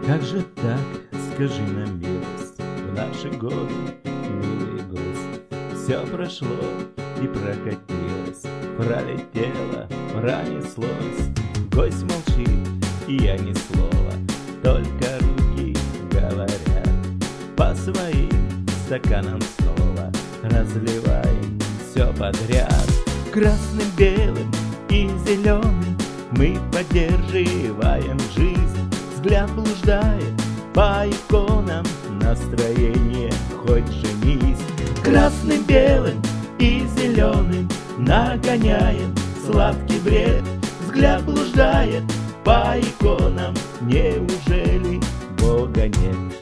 Как же так, скажи нам милость, в наши годы, милый гость, все прошло и прокатилось, пролетело, пронеслось. Гость молчит, и я ни слова, только руки говорят. По своим стаканам снова разливаем все подряд. Красным, белым и зеленым мы поддерживаем жизнь. Взгляд блуждает по иконам, настроение хоть женись. Красным, белым и зеленым нагоняем сладкий бред. Взгляд блуждает по иконам, неужели Бога нет?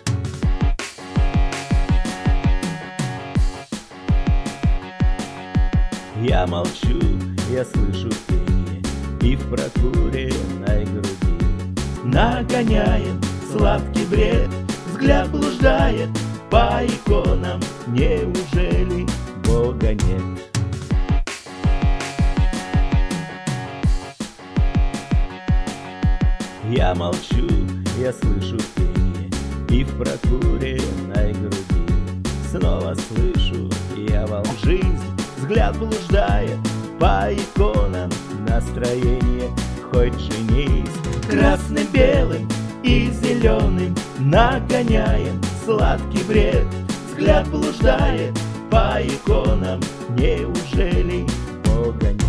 Я молчу, я слышу пение, и в прокуренной груди нагоняем сладкий бред. Взгляд блуждает по иконам, неужели Бога нет? Я молчу, я слышу пение, и в прокуренной груди снова слышу я волну. Жизнь, взгляд блуждает по иконам, настроение хоть женись. Красным, белым и зеленым нагоняем сладкий бред. Взгляд блуждает по иконам, неужели Бога нет?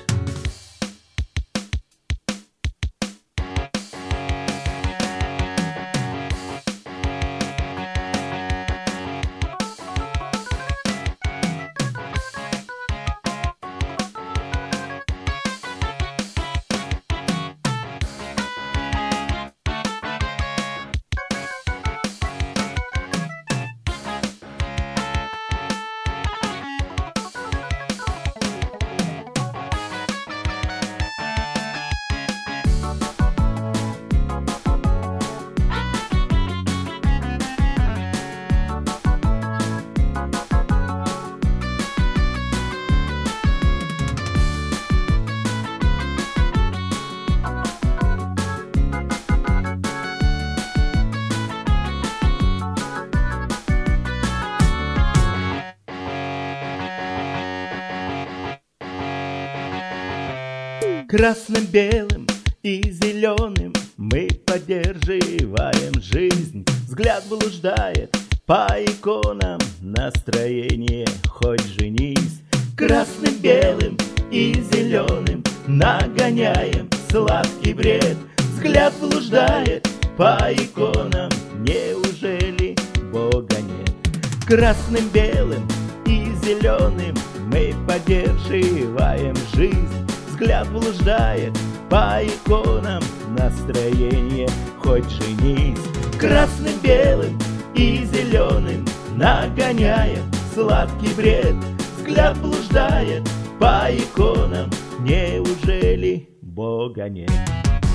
Красным, белым и зеленым мы поддерживаем жизнь. Взгляд блуждает по иконам, настроение хоть женись. Красным, белым и зеленым нагоняем сладкий бред. Взгляд блуждает по иконам, неужели Бога нет? Красным, белым и зеленым мы поддерживаем жизнь. Взгляд блуждает по иконам, настроение хоть женись. Красным, белым и зеленым нагоняем сладкий бред. Взгляд блуждает по иконам, неужели Бога нет?